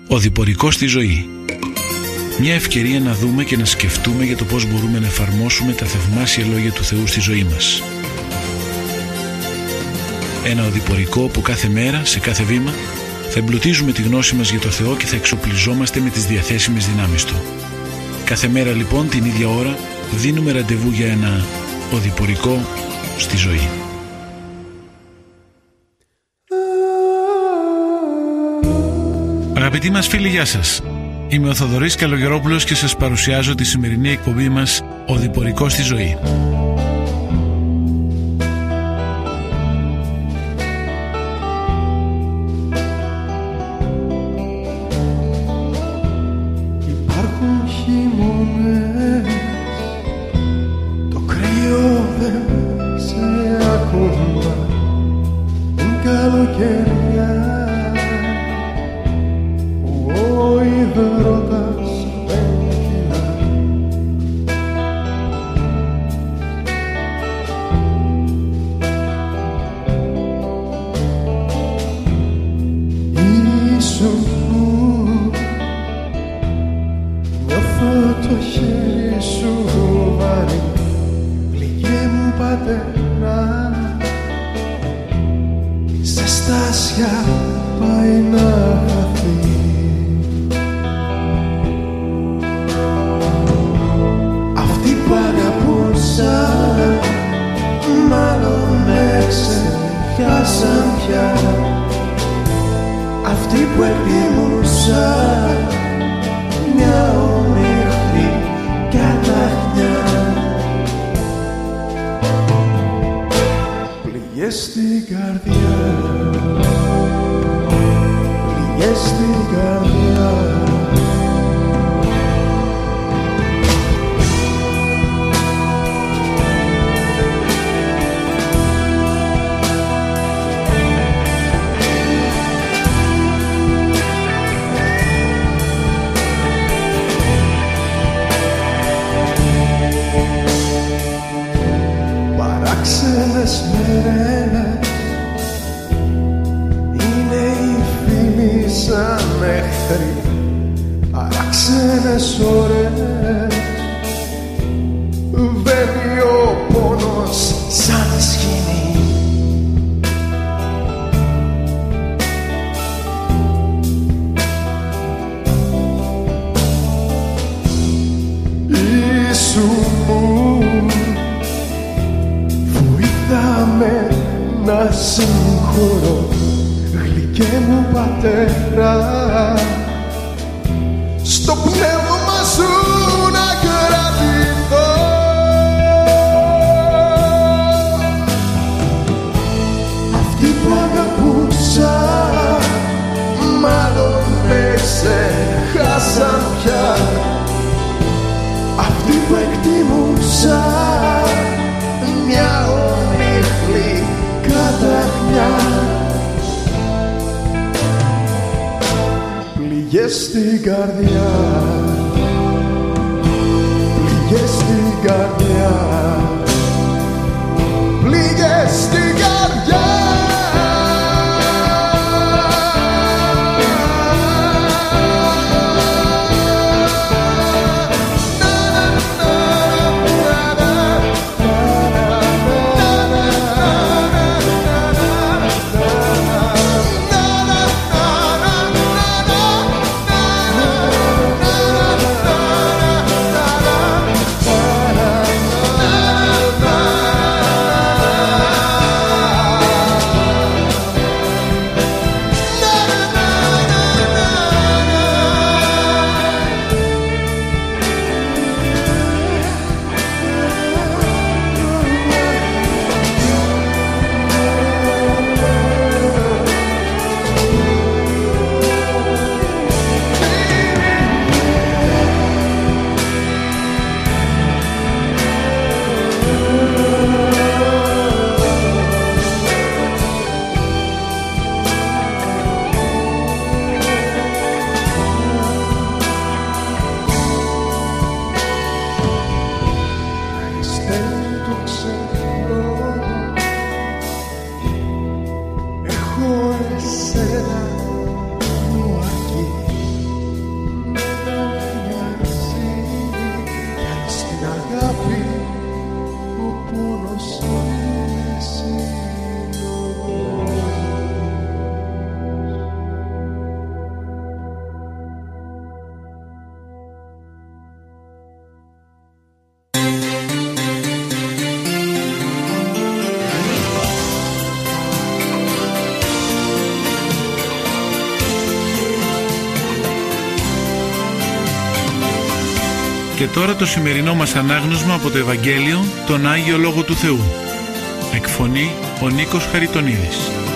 Οδηπορικό στη ζωή. Μια ευκαιρία να δούμε και να σκεφτούμε για το πώς μπορούμε να εφαρμόσουμε τα θαυμάσια λόγια του Θεού στη ζωή μας. Ένα οδηπορικό που κάθε μέρα, σε κάθε βήμα, θα εμπλουτίζουμε τη γνώση μας για το Θεό και θα εξοπλιζόμαστε με τις διαθέσιμες δυνάμεις Του. Κάθε μέρα λοιπόν την ίδια ώρα δίνουμε ραντεβού για ένα οδηπορικό στη ζωή. Αγαπητοί μας φίλοι, γεια σας. Είμαι ο Θοδωρής Καλογερόπουλος και σας παρουσιάζω τη σημερινή εκπομπή μας «Οδηπορικό στη ζωή». Υπάρχουν χειμώνες, το κρύο δεν σε ακουμπά, καλοκαιριά ο υδρότας δεν κυλά. Ήσουν μου, νιώθω το χέρι σου βαρύ, πληγέ μου πατέρα, η ζεστάσια πάει να χαθεί. Αυτή που αγαπούσα μάλλον με ξεχάσαν πια, αυτή που εκτιμούσα μια ομίχλη καταχνιά. Πληγές στην καρδιά, πληγές στην καρδιά. Παράξενες μέρες είναι οι φίλοι σαν εχθροί, παράξενες ώρες βαίνει ο πόνος σαν σκηνή. Ήσου μου, βοήθαμε να συγχωρώ, γλυκέ μου πατέρα, στο πνεύμα σου να κρατηθώ. Αυτή που αγαπούσα μάλλον με ξεχάσαν πια, αυτή που εκτιμούσα μια ομίχλη καταχνιά. Πληγές στην καρδιά, πληγές στην καρδιά, πληγές στην καρδιά. Και τώρα το σημερινό μας ανάγνωσμα από το Ευαγγέλιο, τον Άγιο Λόγο του Θεού. Εκφωνεί ο Νίκος Χαριτονίδης.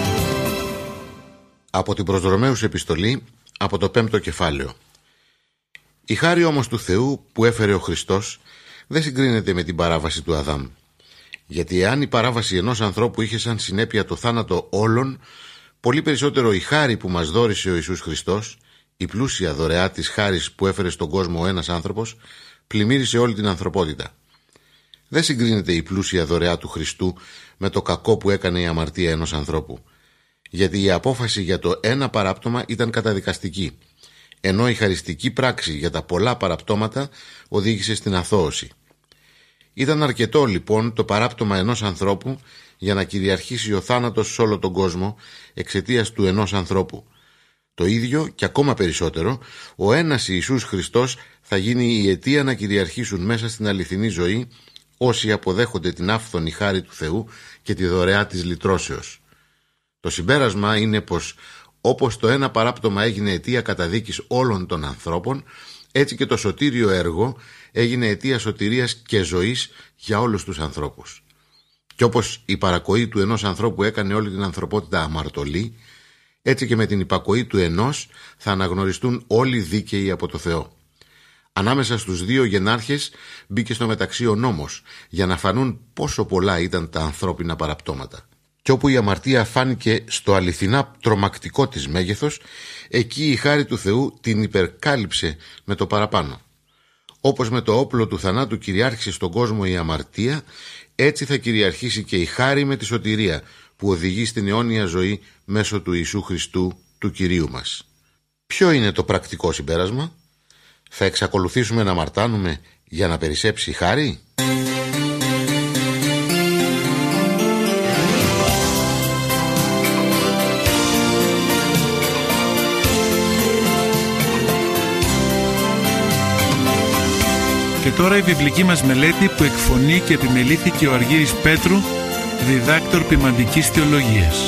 Από την προς Ρωμαίους επιστολή, από το 5ο κεφάλαιο. Η χάρη όμως του Θεού που έφερε ο Χριστός δεν συγκρίνεται με την παράβαση του Αδάμ. Γιατί εάν η παράβαση ενός ανθρώπου είχε σαν συνέπεια το θάνατο όλων, πολύ περισσότερο η χάρη που μας δώρισε ο Ιησούς Χριστός, η πλούσια δωρεά της χάρης που έφερε στον κόσμο ο ένας άνθρωπος, πλημμύρισε όλη την ανθρωπότητα. Δεν συγκρίνεται η πλούσια δωρεά του Χριστού με το κακό που έκανε η αμαρτία ενός ανθρώπου. Γιατί η απόφαση για το ένα παράπτωμα ήταν καταδικαστική, ενώ η χαριστική πράξη για τα πολλά παραπτώματα οδήγησε στην αθώωση. Ήταν αρκετό λοιπόν το παράπτωμα ενός ανθρώπου για να κυριαρχήσει ο θάνατος σε όλο τον κόσμο εξαιτίας του ενός ανθρώπου. Το ίδιο και ακόμα περισσότερο, ο ένας Ιησούς Χριστός θα γίνει η αιτία να κυριαρχήσουν μέσα στην αληθινή ζωή όσοι αποδέχονται την άφθονη χάρη του Θεού και τη δωρεά της λυτρώσεως. Το συμπέρασμα είναι πως όπως το ένα παράπτωμα έγινε αιτία καταδίκης όλων των ανθρώπων, έτσι και το σωτήριο έργο έγινε αιτία σωτηρίας και ζωής για όλους τους ανθρώπους. Και όπως η παρακοή του ενός ανθρώπου έκανε όλη την ανθρωπότητα αμαρτωλή, έτσι και με την υπακοή του ενός θα αναγνωριστούν όλοι δίκαιοι από το Θεό. Ανάμεσα στους δύο γενάρχες μπήκε στο μεταξύ ο νόμος, για να φανούν πόσο πολλά ήταν τα ανθρώπινα παραπτώματα. Και όπου η αμαρτία φάνηκε στο αληθινά τρομακτικό της μέγεθος, εκεί η χάρη του Θεού την υπερκάλυψε με το παραπάνω. Όπως με το όπλο του θανάτου κυριάρχησε στον κόσμο η αμαρτία, έτσι θα κυριαρχήσει και η χάρη με τη σωτηρία, που οδηγεί στην αιώνια ζωή μέσω του Ιησού Χριστού, του Κυρίου μας. Ποιο είναι το πρακτικό συμπέρασμα? Θα εξακολουθήσουμε να αμαρτάνουμε για να περισσέψει η χάρη? Και τώρα η βιβλική μας μελέτη που εκφωνεί και επιμελήθηκε ο Αργύρης Πέτρου, διδάκτορ ποιμαντικής θεολογίας.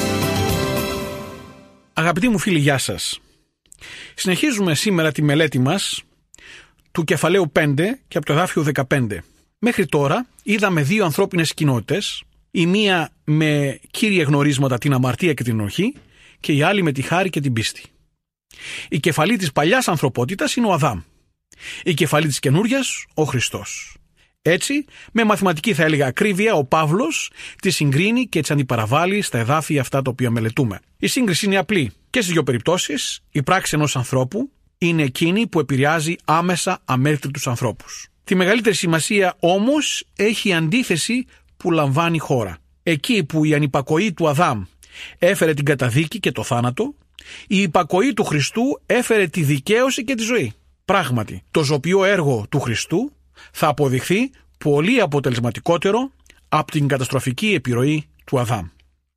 Αγαπητοί μου φίλοι, γεια σας. Συνεχίζουμε σήμερα τη μελέτη μας του κεφαλαίου 5 και από το εδάφιο 15. Μέχρι τώρα είδαμε δύο ανθρώπινες κοινότητες, η μία με κύρια γνωρίσματα την αμαρτία και την ενοχή και η άλλη με τη χάρη και την πίστη. Η κεφαλή της παλιάς ανθρωπότητας είναι ο Αδάμ. Η κεφαλή της καινούριας, ο Χριστός. Έτσι, με μαθηματική θα έλεγα ακρίβεια, ο Παύλος τη συγκρίνει και τη αντιπαραβάλλει στα εδάφια αυτά τα οποία μελετούμε. Η σύγκριση είναι απλή. Και στις δύο περιπτώσεις, η πράξη ενός ανθρώπου είναι εκείνη που επηρεάζει άμεσα αμέτρητους ανθρώπους. Τη μεγαλύτερη σημασία όμως έχει η αντίθεση που λαμβάνει η χώρα. Εκεί που η ανυπακοή του Αδάμ έφερε την καταδίκη και το θάνατο, η υπακοή του Χριστού έφερε τη δικαίωση και τη ζωή. Πράγματι, το ζωπιό έργο του Χριστού θα αποδειχθεί πολύ αποτελεσματικότερο από την καταστροφική επιρροή του Αδάμ.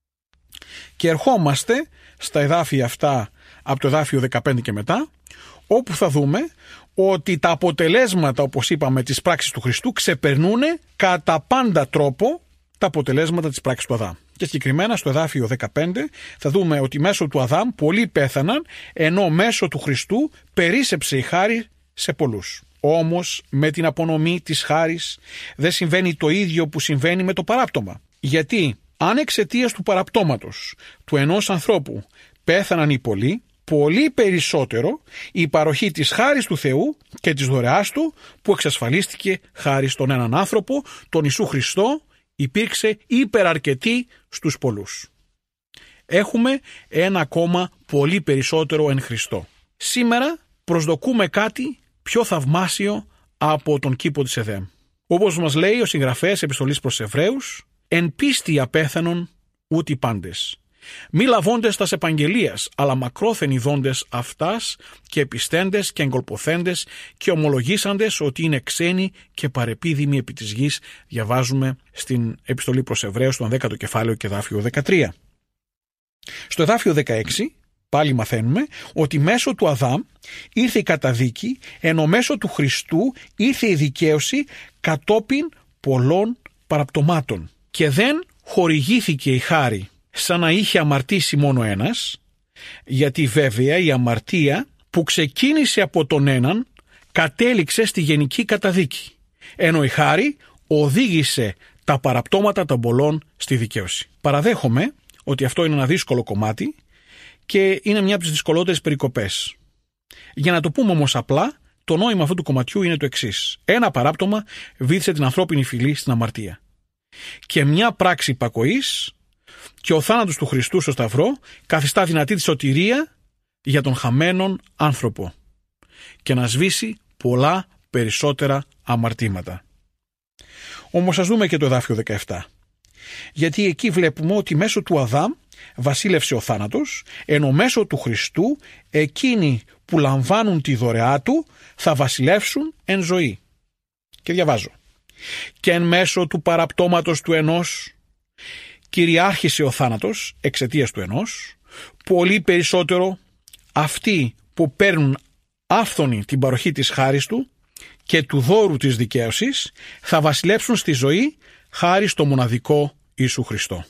Και ερχόμαστε στα εδάφια αυτά από το εδάφιο 15 και μετά, όπου θα δούμε ότι τα αποτελέσματα, όπως είπαμε, της πράξης του Χριστού ξεπερνούν κατά πάντα τρόπο τα αποτελέσματα της πράξης του Αδάμ. Και συγκεκριμένα στο εδάφιο 15 θα δούμε ότι μέσω του Αδάμ πολλοί πέθαναν, ενώ μέσω του Χριστού περίσσεψε η χάρη σε πολλούς. Όμως με την απονομή της χάρης δεν συμβαίνει το ίδιο που συμβαίνει με το παράπτωμα. Γιατί αν εξαιτίας του παραπτώματος του ενός ανθρώπου πέθαναν οι πολλοί, πολύ περισσότερο η παροχή της χάρης του Θεού και της δωρεάς του που εξασφαλίστηκε χάρη στον έναν άνθρωπο, τον Ιησού Χριστό, υπήρξε υπεραρκετή στους πολλούς. Έχουμε ένα ακόμα πολύ περισσότερο εν Χριστώ. Σήμερα προσδοκούμε κάτι πιο θαυμάσιο από τον κήπο της Εδέμ. Όπως μας λέει ο συγγραφέας επιστολής προς Εβραίους, «Εν πίστη απέθανον ούτι πάντες, μη λαβώντες τας επαγγελίας, αλλά μακρόθεν ειδώντες αυτάς και επιστέντες και εγκολποθέντες και ομολογήσαντες ότι είναι ξένοι και παρεπίδημοι επί της γης», διαβάζουμε στην επιστολή προς Εβραίους, στον 10ο κεφάλαιο και εδάφιο 13. Στο εδάφιο 16 πάλι μαθαίνουμε ότι μέσω του Αδάμ ήρθε η καταδίκη, ενώ μέσω του Χριστού ήρθε η δικαίωση κατόπιν πολλών παραπτωμάτων. Και δεν χορηγήθηκε η χάρη σαν να είχε αμαρτήσει μόνο ένας, γιατί βέβαια η αμαρτία που ξεκίνησε από τον έναν κατέληξε στη γενική καταδίκη, ενώ η χάρη οδήγησε τα παραπτώματα των πολλών στη δικαίωση. Παραδέχομαι ότι αυτό είναι ένα δύσκολο κομμάτι και είναι μια από τις δυσκολότερες περικοπές. Για να το πούμε όμως απλά, το νόημα αυτού του κομματιού είναι το εξής. Ένα παράπτωμα βήθησε την ανθρώπινη φυλή στην αμαρτία. Και μια πράξη υπακοής και ο θάνατος του Χριστού στο Σταυρό καθιστά δυνατή τη σωτηρία για τον χαμένον άνθρωπο και να σβήσει πολλά περισσότερα αμαρτήματα. Όμως ας δούμε και το εδάφιο 17. Γιατί εκεί βλέπουμε ότι μέσω του Αδάμ βασίλευσε ο θάνατος, ενώ μέσω του Χριστού εκείνοι που λαμβάνουν τη δωρεά του θα βασιλεύσουν εν ζωή. Και διαβάζω. Και εν μέσω του παραπτώματος του ενός κυριάρχησε ο θάνατος εξαιτίας του ενός, πολύ περισσότερο αυτοί που παίρνουν άφθονη την παροχή της χάρης του και του δώρου της δικαίωσης θα βασιλέψουν στη ζωή χάρη στο μοναδικό Ιησού Χριστό.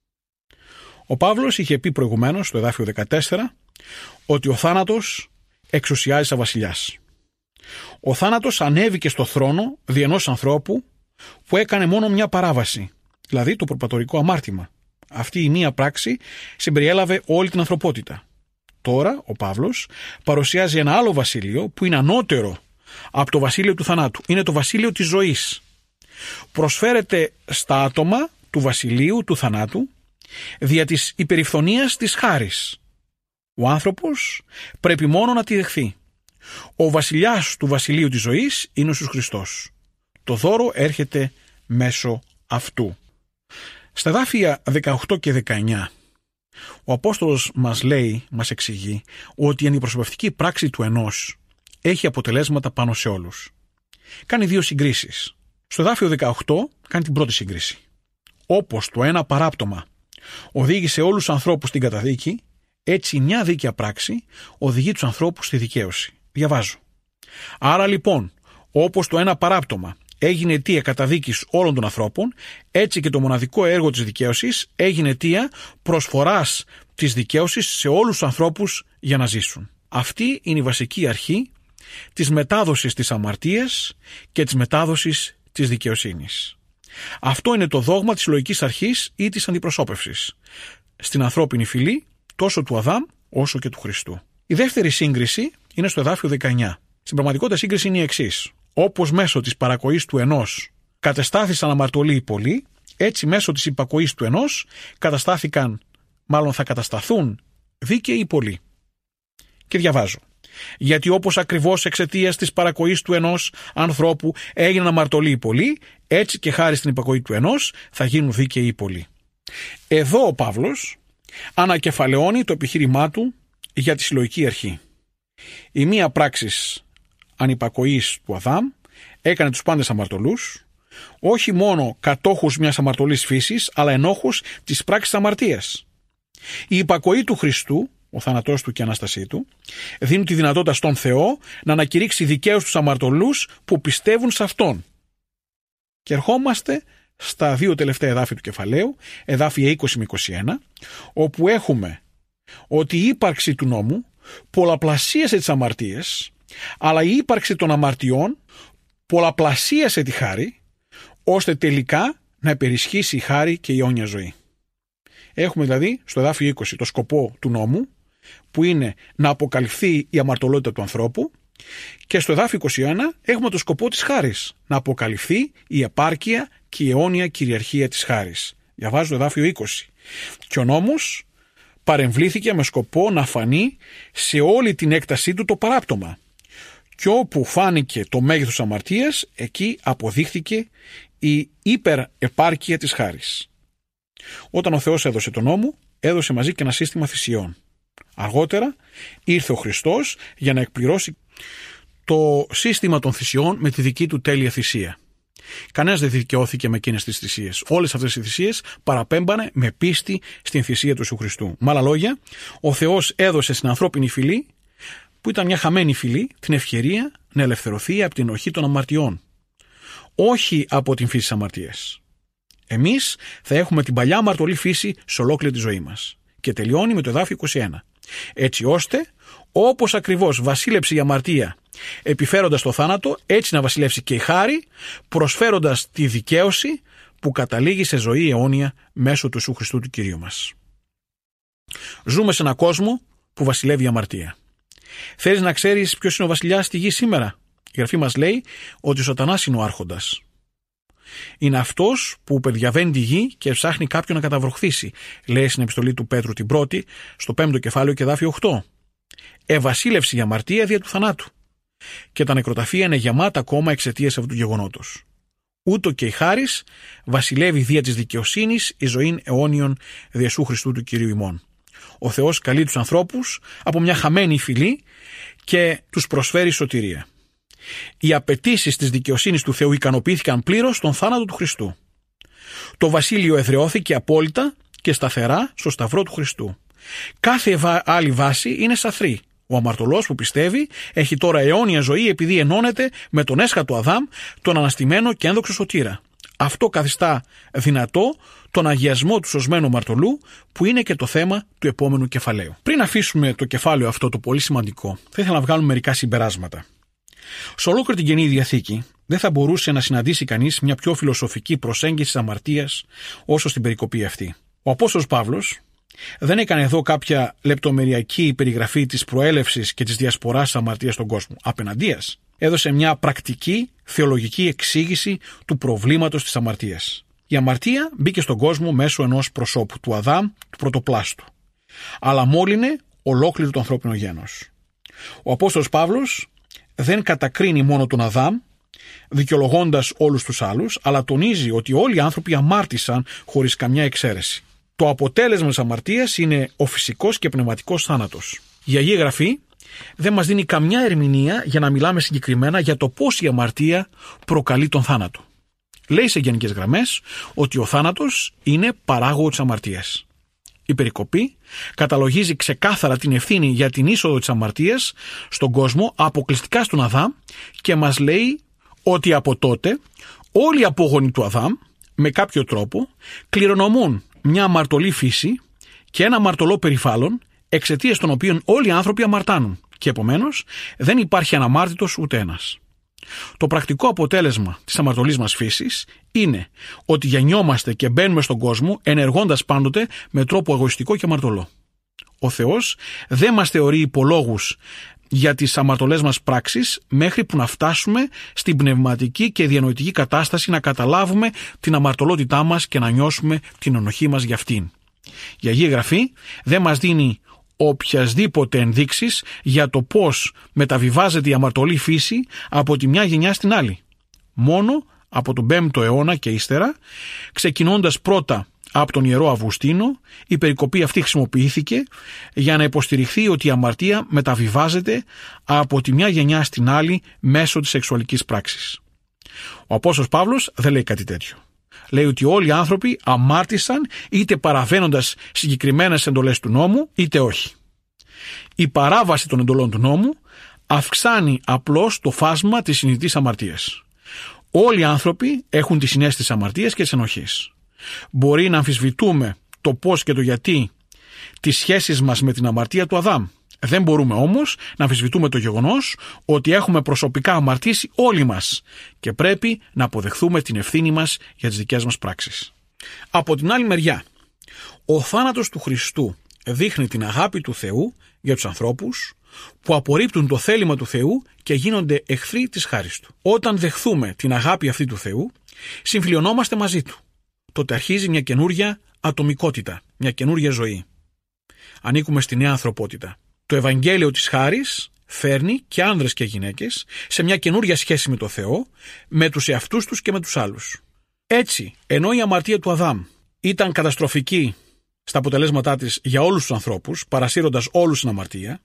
Ο Παύλος είχε πει προηγουμένως στο εδάφιο 14 ότι ο θάνατος εξουσιάζει σαν βασιλιάς. Ο θάνατος ανέβηκε στο θρόνο δι' ενός ανθρώπου που έκανε μόνο μια παράβαση, δηλαδή το προπατορικό αμάρτημα. Αυτή η μία πράξη συμπεριέλαβε όλη την ανθρωπότητα. Τώρα ο Παύλος παρουσιάζει ένα άλλο βασίλειο που είναι ανώτερο από το βασίλειο του θανάτου. Είναι το βασίλειο της ζωής. Προσφέρεται στα άτομα του βασιλείου του θανάτου δια της υπερηφθονίας της χάρης. Ο άνθρωπος πρέπει μόνο να τη δεχθεί. Ο βασιλιάς του βασιλείου της ζωής είναι ο Ιησούς Χριστός. Το δώρο έρχεται μέσω αυτού. Στα εδάφια 18 και 19 ο Απόστολος μας εξηγεί ότι η αντιπροσωπευτική πράξη του ενός έχει αποτελέσματα πάνω σε όλους. Κάνει δύο συγκρίσεις. Στο εδάφιο 18 κάνει την πρώτη σύγκριση. Όπως το ένα παράπτωμα οδήγησε όλους τους ανθρώπους στην καταδίκη, έτσι μια δίκαια πράξη οδηγεί τους ανθρώπους στη δικαίωση. Διαβάζω. Άρα λοιπόν, όπως το ένα παράπτωμα έγινε αιτία καταδίκης όλων των ανθρώπων, έτσι και το μοναδικό έργο της δικαίωσης έγινε αιτία προσφοράς της δικαίωσης σε όλους τους ανθρώπους για να ζήσουν. Αυτή είναι η βασική αρχή της μετάδοσης της αμαρτίας και της μετάδοσης της δικαιοσύνης. Αυτό είναι το δόγμα της λογικής αρχής ή της αντιπροσώπευσης στην ανθρώπινη φυλή, τόσο του Αδάμ όσο και του Χριστού. Η δεύτερη σύγκριση είναι στο εδάφιο 19. Στην πραγματικότητα σύγκριση είναι η εξής. Όπως μέσω της παρακοής του ενός κατεστάθησαν αμαρτωλοί οι πολλοί, έτσι μέσω της υπακοής του ενός θα κατασταθούν δίκαιοι οι πολλοί. Και διαβάζω. Γιατί όπως ακριβώς εξαιτίας της παρακοής του ενός ανθρώπου έγιναν αμαρτωλοί οι πολλοί, έτσι και χάρη στην υπακοή του ενός θα γίνουν δίκαιοι οι πολλοί. Εδώ ο Παύλος ανακεφαλαιώνει το επιχείρημά του για τη συλλογική αρχή. Η μία πράξης ανυπακοής του Αδάμ έκανε τους πάντες αμαρτωλούς, όχι μόνο κατόχους μιας αμαρτωλής φύσης, αλλά ενόχους της πράξης αμαρτίας. Η υπακοή του Χριστού, ο θάνατός του και η Ανάστασή του, δίνουν τη δυνατότητα στον Θεό να ανακηρύξει δικαίους τους αμαρτωλούς που πιστεύουν σε Αυτόν. Και ερχόμαστε στα δύο τελευταία εδάφια του κεφαλαίου, εδάφια 20 με 21, όπου έχουμε ότι η ύπαρξη του νόμου πολλαπλασίασε τις αμαρτίες, αλλά η ύπαρξη των αμαρτιών πολλαπλασίασε τη χάρη, ώστε τελικά να υπερισχύσει η χάρη και η αιώνια ζωή. Έχουμε δηλαδή στο εδάφιο 20 το σκοπό του νόμου, που είναι να αποκαλυφθεί η αμαρτωλότητα του ανθρώπου, και στο εδάφιο 21 έχουμε το σκοπό της χάρης, να αποκαλυφθεί η επάρκεια και η αιώνια κυριαρχία της χάρης. Διαβάζω το εδάφιο 20. Και ο νόμος παρεμβλήθηκε με σκοπό να φανεί σε όλη την έκτασή του το παράπτωμα. Και όπου φάνηκε το μέγεθος αμαρτίας, εκεί αποδείχθηκε η υπερεπάρκεια της χάρης. Όταν ο Θεός έδωσε τον νόμο, έδωσε μαζί και ένα σύστημα θυσιών. Αργότερα ήρθε ο Χριστός για να εκπληρώσει το σύστημα των θυσιών με τη δική του τέλεια θυσία. Κανένας δεν δικαιώθηκε με εκείνες τις θυσίες. Όλες αυτές οι θυσίες παραπέμπανε με πίστη στην θυσία του Ιησού Χριστού. Με άλλα λόγια, ο Θεός έδωσε στην ανθρώπινη φυλή, που ήταν μια χαμένη φυλή, την ευκαιρία να ελευθερωθεί από την ενοχή των αμαρτιών. Όχι από την φύση της αμαρτίας. Εμείς θα έχουμε την παλιά αμαρτωλή φύση σε ολόκληρη τη ζωή μας. Και τελειώνει με το εδάφιο 21. Έτσι ώστε Όπως ακριβώς βασίλεψε η αμαρτία επιφέροντας το θάνατο, έτσι να βασιλεύσει και η χάρη, προσφέροντας τη δικαίωση που καταλήγει σε ζωή αιώνια μέσω του Ιησού Χριστού του Κυρίου μας. Ζούμε σε έναν κόσμο που βασιλεύει η αμαρτία. Θέλεις να ξέρεις ποιος είναι ο βασιλιάς στη γη σήμερα? Η Γραφή μας λέει ότι ο Σατανάς είναι ο άρχοντας. Είναι αυτός που παιδιαβαίνει τη γη και ψάχνει κάποιον να καταβροχθήσει, λέει στην επιστολή του Πέτρου την πρώτη, στο 5ο κεφάλαιο και εδάφιο 8. Ευασίλευσε η αμαρτία δια του θανάτου. Και τα νεκροταφεία είναι γεμάτα ακόμα εξαιτίας αυτού του γεγονότος. Ούτω και η χάρις βασιλεύει δια της δικαιοσύνης η ζωήν αιώνιον δια Ιησού Χριστού του Κυρίου ημών. Ο Θεός καλεί τους ανθρώπους από μια χαμένη φυλή και τους προσφέρει σωτηρία. Οι απαιτήσεις της δικαιοσύνης του Θεού ικανοποιήθηκαν πλήρως στον θάνατο του Χριστού. Το βασίλειο εδραιώθηκε απόλυτα και σταθερά στο σταυρό του Χριστού. Κάθε άλλη βάση είναι σαθρή. Ο αμαρτωλός που πιστεύει έχει τώρα αιώνια ζωή επειδή ενώνεται με τον έσχατο Αδάμ, τον αναστημένο και ένδοξο σωτήρα. Αυτό καθιστά δυνατό τον αγιασμό του σωσμένου αμαρτωλού, που είναι και το θέμα του επόμενου κεφαλαίου. Πριν αφήσουμε το κεφάλαιο αυτό το πολύ σημαντικό, θα ήθελα να βγάλουμε μερικά συμπεράσματα. Σε ολόκληρη την Καινή Διαθήκη δεν θα μπορούσε να συναντήσει κανείς μια πιο φιλοσοφική προσέγγιση της αμαρτίας όσο στην περικοπή αυτή. Ο Απόστολος Παύλος δεν έκανε εδώ κάποια λεπτομεριακή περιγραφή της προέλευσης και της διασποράς της αμαρτίας στον κόσμο. Απεναντίας, έδωσε μια πρακτική θεολογική εξήγηση του προβλήματος της αμαρτίας. Η αμαρτία μπήκε στον κόσμο μέσω ενός προσώπου, του Αδάμ, του πρωτοπλάστου. Αλλά μόλυνε ολόκληρο το ανθρώπινο γένος. Ο Απόστολος Παύλος δεν κατακρίνει μόνο τον Αδάμ, δικαιολογώντας όλους τους άλλους, αλλά τονίζει ότι όλοι οι άνθρωποι αμάρτησαν χωρίς καμιά εξαίρεση. Το αποτέλεσμα της αμαρτίας είναι ο φυσικός και πνευματικός θάνατος. Η Αγία Γραφή δεν μας δίνει καμιά ερμηνεία για να μιλάμε συγκεκριμένα για το πώς η αμαρτία προκαλεί τον θάνατο. Λέει σε γενικές γραμμές ότι ο θάνατος είναι παράγωγο της αμαρτίας. Η περικοπή καταλογίζει ξεκάθαρα την ευθύνη για την είσοδο της αμαρτίας στον κόσμο αποκλειστικά στον Αδάμ και μας λέει ότι από τότε όλοι οι απόγονοι του Αδάμ με κάποιο τρόπο κληρονομούν μια αμαρτωλή φύση και ένα αμαρτωλό περιβάλλον, εξαιτίας των οποίων όλοι οι άνθρωποι αμαρτάνουν και επομένως δεν υπάρχει αναμάρτητος ούτε ένας. Το πρακτικό αποτέλεσμα της αμαρτωλής μας φύσης είναι ότι γεννιόμαστε και μπαίνουμε στον κόσμο ενεργώντας πάντοτε με τρόπο εγωιστικό και αμαρτωλό. Ο Θεός δεν μας θεωρεί υπολόγους για τις αμαρτωλές μας πράξεις μέχρι που να φτάσουμε στην πνευματική και διανοητική κατάσταση να καταλάβουμε την αμαρτωλότητά μας και να νιώσουμε την ενοχή μας για αυτήν. Η Αγία Γραφή δεν μας δίνει οποιασδήποτε ενδείξεις για το πώς μεταβιβάζεται η αμαρτωλή φύση από τη μια γενιά στην άλλη. Μόνο από τον 5ο αιώνα και ύστερα, ξεκινώντας πρώτα από τον Ιερό Αυγουστίνο, η περικοπή αυτή χρησιμοποιήθηκε για να υποστηριχθεί ότι η αμαρτία μεταβιβάζεται από τη μια γενιά στην άλλη μέσω της σεξουαλικής πράξης. Ο Απόστολος Παύλος δεν λέει κάτι τέτοιο. Λέει ότι όλοι οι άνθρωποι αμάρτησαν είτε παραβαίνοντας συγκεκριμένες εντολές του νόμου είτε όχι. Η παράβαση των εντολών του νόμου αυξάνει απλώς το φάσμα της συνειδητής αμαρτίας. Όλοι οι άνθρωποι έχουν τη συναίσθηση αμαρτίας και της ενοχής. Μπορεί να αμφισβητούμε το πώς και το γιατί τις σχέσεις μας με την αμαρτία του Αδάμ. Δεν μπορούμε όμως να αμφισβητούμε το γεγονός ότι έχουμε προσωπικά αμαρτήσει όλοι μας και πρέπει να αποδεχθούμε την ευθύνη μας για τις δικές μας πράξεις. Από την άλλη μεριά, ο θάνατος του Χριστού δείχνει την αγάπη του Θεού για τους ανθρώπους που απορρίπτουν το θέλημα του Θεού και γίνονται εχθροί της χάρης του. Όταν δεχθούμε την αγάπη αυτή του Θεού, συμφιλιωνόμαστε μαζί του. Τότε αρχίζει μια καινούρια ατομικότητα, μια καινούρια ζωή. Ανήκουμε στη νέα ανθρωπότητα. Το Ευαγγέλιο της χάρης φέρνει και άνδρες και γυναίκες σε μια καινούρια σχέση με το Θεό, με τους εαυτούς τους και με τους άλλους. Έτσι, ενώ η αμαρτία του Αδάμ ήταν καταστροφική στα αποτελέσματά της για όλους τους ανθρώπους, παρασύροντας όλους στην αμαρτία,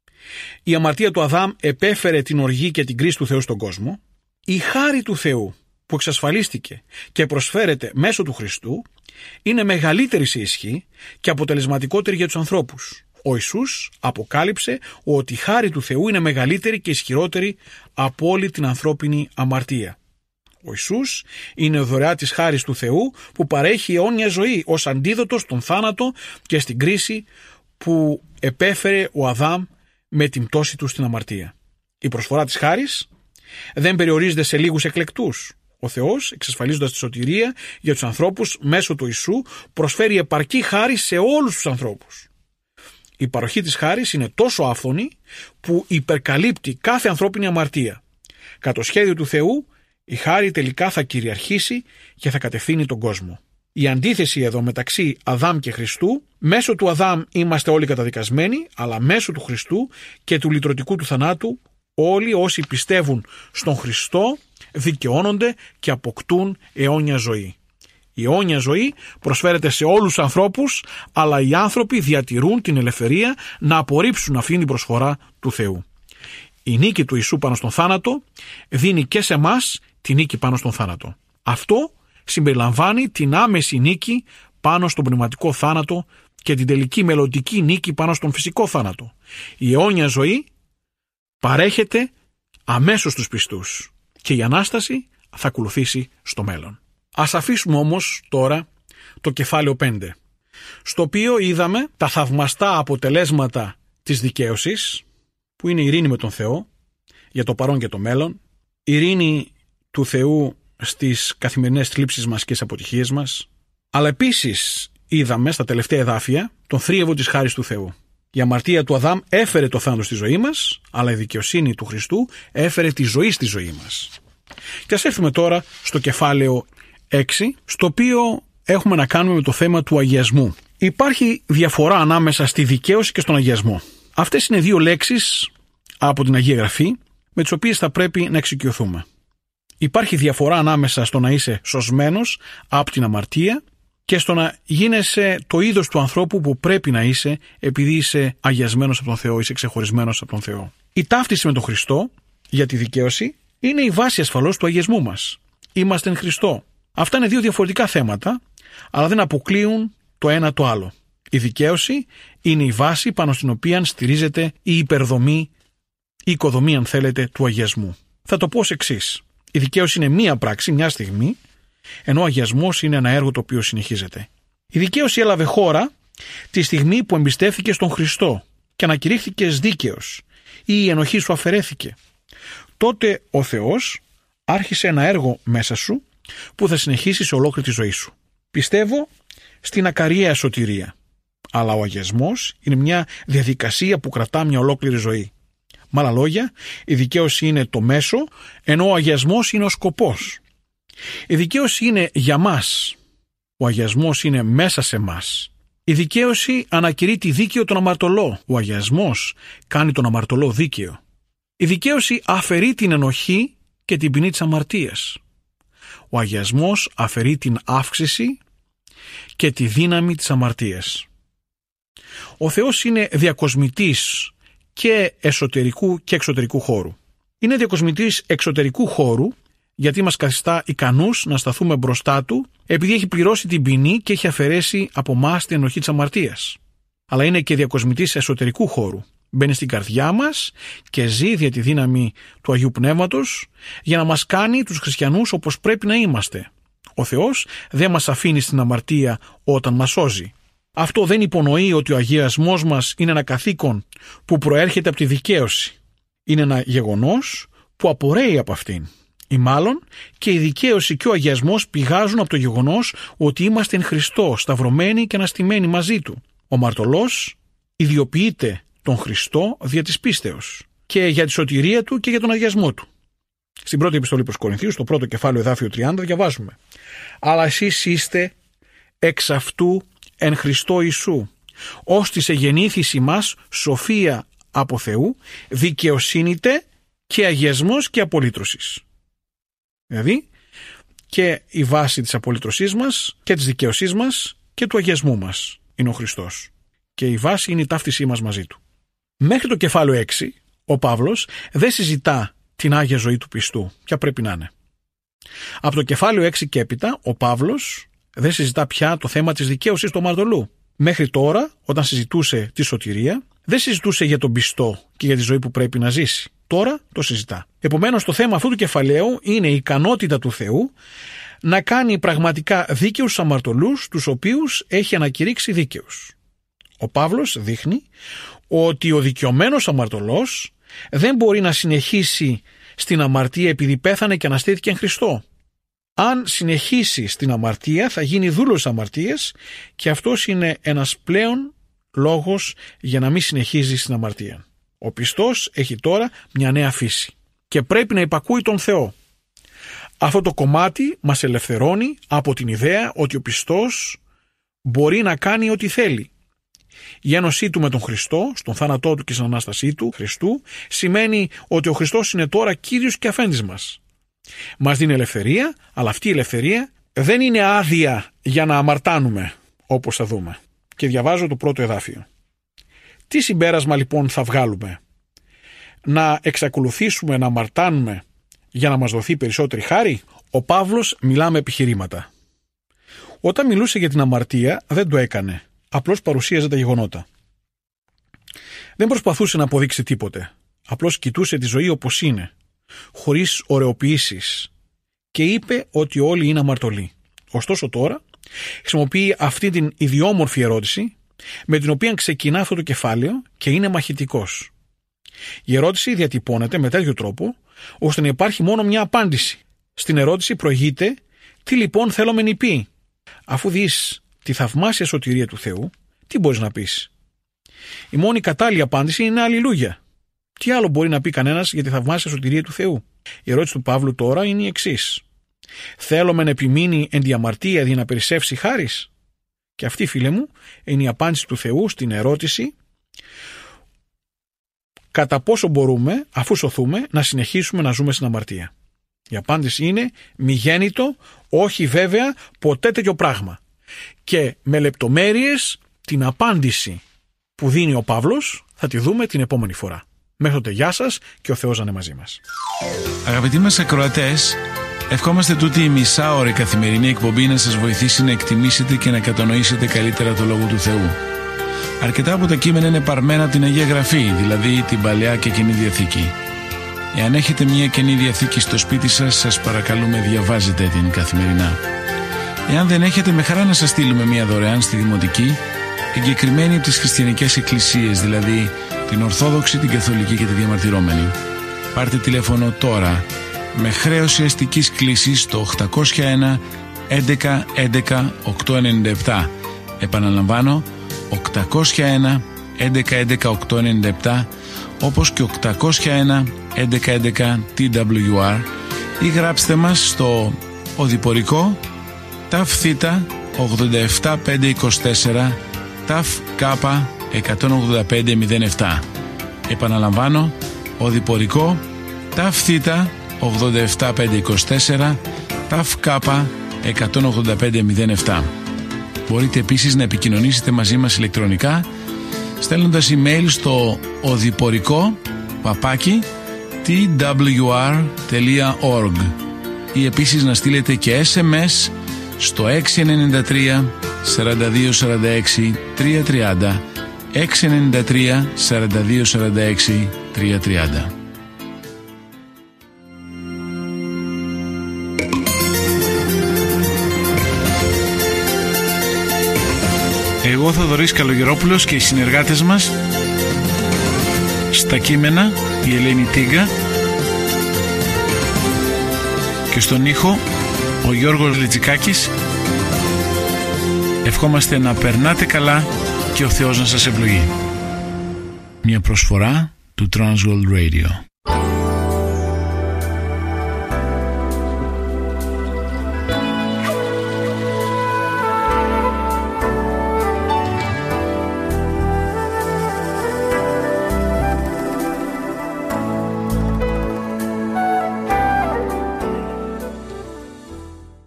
η αμαρτία του Αδάμ επέφερε την οργή και την κρίση του Θεού στον κόσμο. Η χάρη του Θεού που εξασφαλίστηκε και προσφέρεται μέσω του Χριστού είναι μεγαλύτερη σε ισχύ και αποτελεσματικότερη για τους ανθρώπους. Ο Ιησούς αποκάλυψε ότι η χάρη του Θεού είναι μεγαλύτερη και ισχυρότερη από όλη την ανθρώπινη αμαρτία. Ο Ιησούς είναι ο δωρεά της χάρης του Θεού που παρέχει αιώνια ζωή ως αντίδοτο στον θάνατο και στην κρίση που επέφερε ο Αδάμ με την πτώση του στην αμαρτία. Η προσφορά της χάρις δεν περιορίζεται σε λίγους εκλεκτούς. Ο Θεός, εξασφαλίζοντας τη σωτηρία για τους ανθρώπους μέσω του Ιησού, προσφέρει επαρκή χάρη σε όλους τους ανθρώπους. Η παροχή της χάρης είναι τόσο άφθονη που υπερκαλύπτει κάθε ανθρώπινη αμαρτία. Κατά το σχέδιο του Θεού, η χάρη τελικά θα κυριαρχήσει και θα κατευθύνει τον κόσμο. Η αντίθεση εδώ μεταξύ Αδάμ και Χριστού, μέσω του Αδάμ είμαστε όλοι καταδικασμένοι, αλλά μέσω του Χριστού και του λυτρωτικού του θανάτου, όλοι όσοι πιστεύουν στον Χριστό δικαιώνονται και αποκτούν αιώνια ζωή. Η αιώνια ζωή προσφέρεται σε όλους τους ανθρώπους, αλλά οι άνθρωποι διατηρούν την ελευθερία να απορρίψουν αυτήν την προσφορά του Θεού. Η νίκη του Ιησού πάνω στον θάνατο δίνει και σε εμάς τη νίκη πάνω στον θάνατο. Αυτό συμπεριλαμβάνει την άμεση νίκη πάνω στον πνευματικό θάνατο και την τελική μελλοντική νίκη πάνω στον φυσικό θάνατο. Η αιώνια ζωή παρέχεται αμέσως στους πιστούς και η Ανάσταση θα ακολουθήσει στο μέλλον. Ας αφήσουμε όμως τώρα το κεφάλαιο 5, στο οποίο είδαμε τα θαυμαστά αποτελέσματα της δικαίωσης, που είναι η ειρήνη με τον Θεό για το παρόν και το μέλλον, η ειρήνη του Θεού στις καθημερινές θλίψεις μας και στις αποτυχίες μας, αλλά επίσης είδαμε στα τελευταία εδάφια τον θρίαμβο της χάρης του Θεού. Η αμαρτία του Αδάμ έφερε το θάνατο στη ζωή μας, αλλά η δικαιοσύνη του Χριστού έφερε τη ζωή στη ζωή μας. Και ας έρθουμε τώρα στο κεφάλαιο 6, στο οποίο έχουμε να κάνουμε με το θέμα του αγιασμού. Υπάρχει διαφορά ανάμεσα στη δικαίωση και στον αγιασμό. Αυτές είναι δύο λέξεις από την Αγία Γραφή με τις οποίες θα πρέπει να εξοικειωθούμε. Υπάρχει διαφορά ανάμεσα στο να είσαι σωσμένος από την αμαρτία και στο να γίνεσαι το είδος του ανθρώπου που πρέπει να είσαι επειδή είσαι αγιασμένος από τον Θεό, είσαι ξεχωρισμένος από τον Θεό. Η ταύτιση με τον Χριστό για τη δικαίωση είναι η βάση ασφαλώς του αγιασμού μας. Είμαστε εν Χριστώ. Αυτά είναι δύο διαφορετικά θέματα, αλλά δεν αποκλείουν το ένα το άλλο. Η δικαίωση είναι η βάση πάνω στην οποία στηρίζεται η υπερδομή, η οικοδομή αν θέλετε του αγιασμού. Θα το πω ως εξής. Η δικαίωση είναι μία πράξη, μια στιγμή, ενώ ο αγιασμός είναι ένα έργο το οποίο συνεχίζεται. Η δικαίωση έλαβε χώρα τη στιγμή που εμπιστεύθηκε στον Χριστό και ανακηρύχθηκες δίκαιος ή η ενοχή σου αφαιρέθηκε. Τότε ο Θεός άρχισε ένα έργο μέσα σου που θα συνεχίσει σε ολόκληρη τη ζωή σου. Πιστεύω στην ακαριαία σωτηρία, αλλά ο αγιασμός είναι μια διαδικασία που κρατά μια ολόκληρη ζωή. Με άλλα λόγια, η δικαίωση είναι το μέσο, ενώ ο αγιασμός είναι ο σκοπός. Η δικαίωση είναι για μας, ο αγιασμός είναι μέσα σε μας. Η δικαίωση ανακηρύττει δίκαιο τον αμαρτωλό, ο αγιασμός κάνει τον αμαρτωλό δίκαιο. Η δικαίωση αφαιρεί την ενοχή και την ποινή της αμαρτίας. Ο αγιασμός αφαιρεί την αύξηση και τη δύναμη της αμαρτίας. Ο Θεός είναι διακοσμητής και εσωτερικού και εξωτερικού χώρου. Είναι διακοσμητής εξωτερικού χώρου γιατί μας καθιστά ικανούς να σταθούμε μπροστά Του επειδή έχει πληρώσει την ποινή και έχει αφαιρέσει από μας την ενοχή της αμαρτίας. Αλλά είναι και διακοσμητής εσωτερικού χώρου. Μπαίνει στην καρδιά μας και ζει δια τη δύναμη του Αγίου Πνεύματος για να μας κάνει τους χριστιανούς όπως πρέπει να είμαστε. Ο Θεός δεν μας αφήνει στην αμαρτία όταν μας σώζει. Αυτό δεν υπονοεί ότι ο αγιασμός μας είναι ένα καθήκον που προέρχεται από τη δικαίωση. Είναι ένα γεγονός που απορρέει από αυτήν. Ή μάλλον και η δικαίωση και ο αγιασμός πηγάζουν από το γεγονός ότι είμαστε εν Χριστώ, σταυρωμένοι και αναστημένοι μαζί Του. Ο μαρτωλός ιδιοποιείται τον Χριστό δια της πίστεως και για τη σωτηρία Του και για τον αγιασμό Του. Στην πρώτη επιστολή προς Κορινθίους, στο πρώτο κεφάλαιο εδάφιο 30, διαβάζουμε: «Αλλά εσείς είστε εξ αυτού εν Χριστώ Ιησού, ώστις εγεννήθηση μας σοφία από Θεού, δικαιοσύνητε και αγιασμός και απολύτρωσης». Δηλαδή και η βάση της απολύτρωσής μας και της δικαιοσύνης μας και του αγιασμού μας είναι ο Χριστός. Και η βάση είναι η ταύτισή μας μαζί Του. Μέχρι το κεφάλαιο 6 ο Παύλος δεν συζητά την άγια ζωή του πιστού, ποια πρέπει να είναι. Από το κεφάλαιο 6 και έπειτα ο Παύλος δεν συζητά πια το θέμα της δικαίωσης του αμαρτωλού. Μέχρι τώρα, όταν συζητούσε τη σωτηρία, δεν συζητούσε για τον πιστό και για τη ζωή που πρέπει να ζήσει. Τώρα το συζητά. Επομένως, το θέμα αυτού του κεφαλαίου είναι η ικανότητα του Θεού να κάνει πραγματικά δίκαιους τους αμαρτωλούς, τους οποίους έχει ανακηρύξει δίκαιους. Ο Παύλος δείχνει ότι ο δικαιωμένος αμαρτωλός δεν μπορεί να συνεχίσει στην αμαρτία επειδή πέθανε και αναστήθηκε εν Χριστώ. Αν συνεχίσει στην αμαρτία θα γίνει δούλος αμαρτίας και αυτός είναι ένας πλέον λόγος για να μην συνεχίζει στην αμαρτία. Ο πιστός έχει τώρα μια νέα φύση και πρέπει να υπακούει τον Θεό. Αυτό το κομμάτι μας ελευθερώνει από την ιδέα ότι ο πιστός μπορεί να κάνει ό,τι θέλει. Η ένωσή του με τον Χριστό, στον θάνατό του και στην Ανάστασή του, Χριστού, σημαίνει ότι ο Χριστός είναι τώρα Κύριος και αφέντης μας. Μας δίνει ελευθερία, αλλά αυτή η ελευθερία δεν είναι άδεια για να αμαρτάνουμε, όπως θα δούμε. Και διαβάζω το πρώτο εδάφιο. Τι συμπέρασμα λοιπόν θα βγάλουμε? Να εξακολουθήσουμε να αμαρτάνουμε για να μας δοθεί περισσότερη χάρη? Ο Παύλος μιλά με επιχειρήματα. Όταν μιλούσε για την αμαρτία δεν το έκανε, απλώς παρουσίαζε τα γεγονότα. Δεν προσπαθούσε να αποδείξει τίποτε, απλώς κοιτούσε τη ζωή όπως είναι, χωρίς ωρεοποιήσεις, και είπε ότι όλοι είναι αμαρτωλοί. Ωστόσο τώρα χρησιμοποιεί αυτή την ιδιόμορφη ερώτηση με την οποία ξεκινά αυτό το κεφάλαιο και είναι μαχητικός. Η ερώτηση διατυπώνεται με τέτοιο τρόπο ώστε να υπάρχει μόνο μια απάντηση. Στην ερώτηση προηγείται τι λοιπόν θέλουμε να πει. Αφού δεις τη θαυμάσια σωτηρία του Θεού, τι μπορείς να πεις? Η μόνη κατάλληλη απάντηση είναι αλληλούια. Τι άλλο μπορεί να πει κανένας για τη θαυμάσια σωτηρία του Θεού? Η ερώτηση του Παύλου τώρα είναι η εξής. Θέλουμε να επιμείνει εν διαμαρτία για να περισσεύσει χάρις? Και αυτή, φίλε μου, είναι η απάντηση του Θεού στην ερώτηση κατά πόσο μπορούμε, αφού σωθούμε, να συνεχίσουμε να ζούμε στην αμαρτία. Η απάντηση είναι μη γέννητο, όχι βέβαια, ποτέ τέτοιο πράγμα. Και με λεπτομέρειες την απάντηση που δίνει ο Παύλος θα τη δούμε την επόμενη φορά. Μέχρι τότε γεια σας και ο Θεός να είναι μαζί μας. Αγαπητοί μας ακροατές, ευχόμαστε τούτη η μισάωρη καθημερινή εκπομπή να σας βοηθήσει να εκτιμήσετε και να κατανοήσετε καλύτερα το Λόγο του Θεού. Αρκετά από τα κείμενα είναι παρμένα από την Αγία Γραφή, δηλαδή την Παλαιά και Καινή Διαθήκη. Εάν έχετε μια Καινή Διαθήκη στο σπίτι σας, σας παρακαλούμε διαβάζετε την καθημερινά. Εάν δεν έχετε, με χαρά να σας στείλουμε μια δωρεάν στη Δημοτική, εγκεκριμένη από τις χριστιανικές εκκλησίες, δηλαδή την Ορθόδοξη, την Καθολική και τη Διαμαρτυρόμενη. Πάρτε τηλέφωνο τώρα με χρέωση αστικής κλήσης στο 801 11 11 897. Επαναλαμβάνω, 801 11 11 897, όπως και 801 11 11 TWR, ή γράψτε μας στο οδηπορικό ΤΑΦ Θ 87524 ΤΑΦ Κ 18507. Επαναλαμβάνω, οδηπορικό ΤΑΦ Θ 87524 ΤΑΦ Κ 18507. Μπορείτε επίσης να επικοινωνήσετε μαζί μας ηλεκτρονικά στέλνοντας email στο οδηπορικό@twr.org ή επίσης να στείλετε και SMS στο 693 42 46 330, 693 42 46 330. Εγώ Θοδωρής Καλογερόπουλος και οι συνεργάτες μας στα κείμενα η Ελένη Τίγκα και στον ήχο ο Γιώργος Λιτζικάκης. Ευχόμαστε να περνάτε καλά και ο Θεός να σας ευλογεί. Μια προσφορά του Transworld Radio.